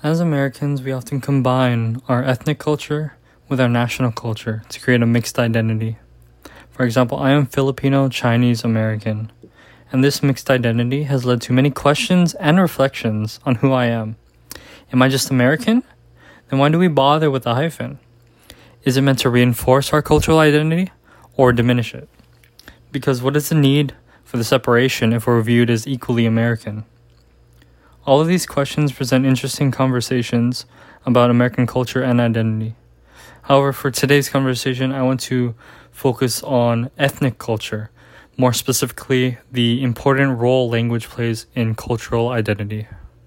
As Americans, we often combine our ethnic culture with our national culture to create a mixed identity. For example, I am Filipino Chinese American, and this mixed identity has led to many questions and reflections on who I am. Am I just American? Then why do we bother with the hyphen? Is it meant to reinforce our cultural identity or diminish it? Because what is the need for the separation if we're viewed as equally American? All of these questions present interesting conversations about American culture and identity. However, for today's conversation, I want to focus on ethnic culture, more specifically, the important role language plays in cultural identity.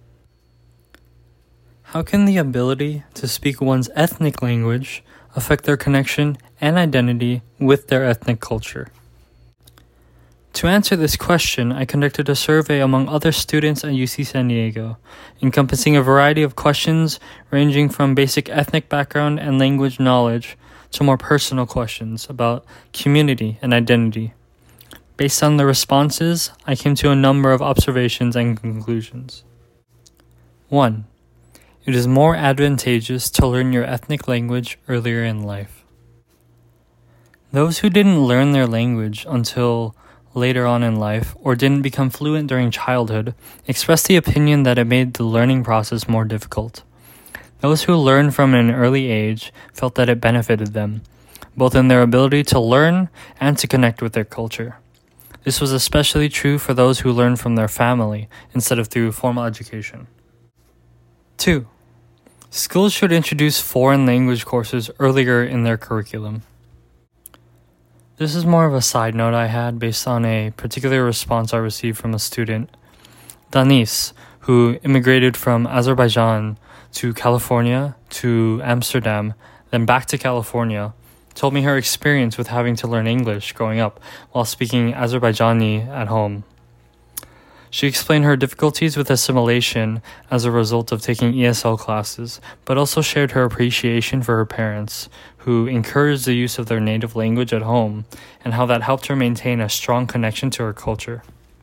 How can the ability to speak one's ethnic language affect their connection and identity with their ethnic culture? To answer this question, I conducted a survey among other students at UC San Diego, encompassing a variety of questions ranging from basic ethnic background and language knowledge to more personal questions about community and identity. Based on the responses, I came to a number of observations and conclusions. 1. It is more advantageous to learn your ethnic language earlier in life. Those who didn't learn their language until later on in life or didn't become fluent during childhood expressed the opinion that it made the learning process more difficult. Those who learned from an early age felt that it benefited them, both in their ability to learn and to connect with their culture. This was especially true for those who learned from their family instead of through formal education. 2. Schools should introduce foreign language courses earlier in their curriculum. This is more of a side note I had based on a particular response I received from a student, Danis, who immigrated from Azerbaijan to California to Amsterdam, then back to California, told me her experience with having to learn English growing up while speaking Azerbaijani at home. She explained her difficulties with assimilation as a result of taking ESL classes, but also shared her appreciation for her parents, who encouraged the use of their native language at home, and how that helped her maintain a strong connection to her culture.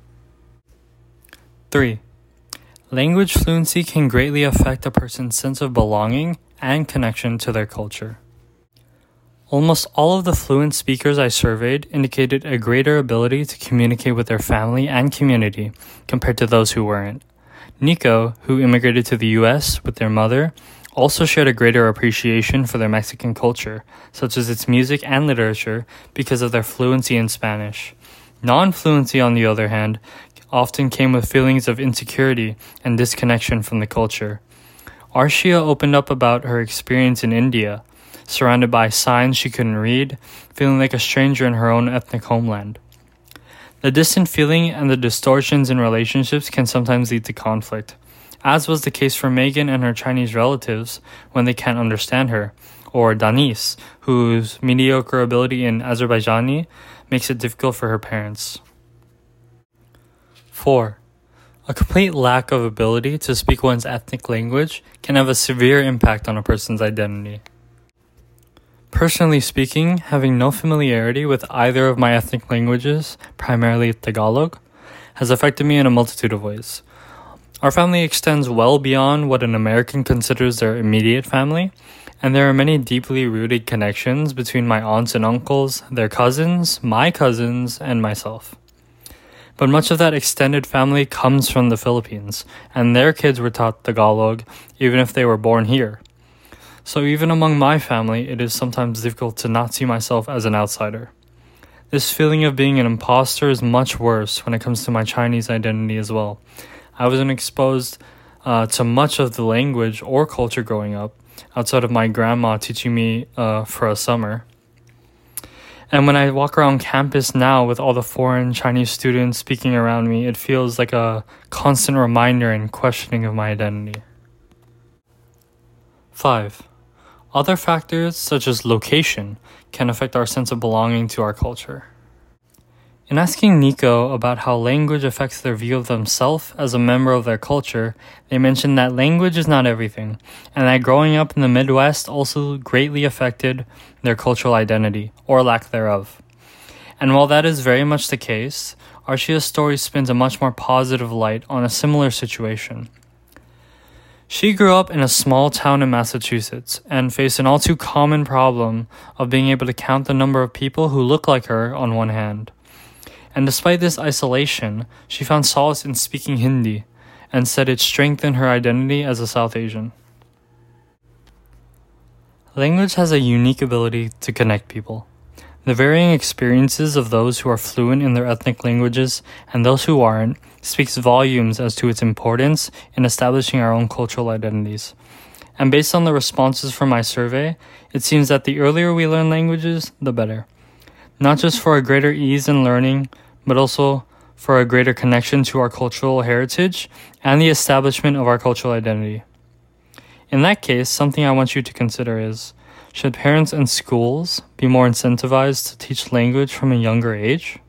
3. Language fluency can greatly affect a person's sense of belonging and connection to their culture. Almost all of the fluent speakers I surveyed indicated a greater ability to communicate with their family and community compared to those who weren't. Nico, who immigrated to the US with their mother, also shared a greater appreciation for their Mexican culture, such as its music and literature, because of their fluency in Spanish. Non-fluency, on the other hand, often came with feelings of insecurity and disconnection from the culture. Arshia opened up about her experience in India, surrounded by signs she couldn't read, feeling like a stranger in her own ethnic homeland. The distant feeling and the distortions in relationships can sometimes lead to conflict, as was the case for Megan and her Chinese relatives when they can't understand her, or Danis, whose mediocre ability in Azerbaijani makes it difficult for her parents. 4. A complete lack of ability to speak one's ethnic language can have a severe impact on a person's identity. Personally speaking, having no familiarity with either of my ethnic languages, primarily Tagalog, has affected me in a multitude of ways. Our family extends well beyond what an American considers their immediate family, and there are many deeply rooted connections between my aunts and uncles, their cousins, my cousins, and myself. But much of that extended family comes from the Philippines, and their kids were taught Tagalog even if they were born here. So even among my family, it is sometimes difficult to not see myself as an outsider. This feeling of being an imposter is much worse when it comes to my Chinese identity as well. I wasn't exposed to much of the language or culture growing up, outside of my grandma teaching me for a summer. And when I walk around campus now with all the foreign Chinese students speaking around me, it feels like a constant reminder and questioning of my identity. 5. Other factors, such as location, can affect our sense of belonging to our culture. In asking Nico about how language affects their view of themselves as a member of their culture, they mentioned that language is not everything, and that growing up in the Midwest also greatly affected their cultural identity, or lack thereof. And while that is very much the case, Arshia's story spins a much more positive light on a similar situation. She grew up in a small town in Massachusetts and faced an all too common problem of being able to count the number of people who look like her on one hand. And despite this isolation, she found solace in speaking Hindi and said it strengthened her identity as a South Asian. Language has a unique ability to connect people. The varying experiences of those who are fluent in their ethnic languages and those who aren't speaks volumes as to its importance in establishing our own cultural identities. And based on the responses from my survey, it seems that the earlier we learn languages, the better. Not just for a greater ease in learning, but also for a greater connection to our cultural heritage and the establishment of our cultural identity. In that case, something I want you to consider is, should parents and schools be more incentivized to teach language from a younger age?